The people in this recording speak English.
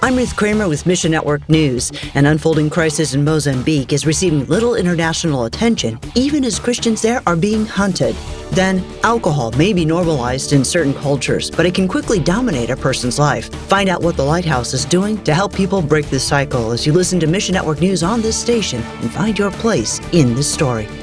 I'm Ruth Kramer with Mission Network News. An unfolding crisis in Mozambique is receiving little international attention, even as Christians there are being hunted. Then, alcohol may be normalized in certain cultures, but it can quickly dominate a person's life. Find out what the Lighthouse is doing to help people break this cycle as you listen to Mission Network News on this station and find your place in this story.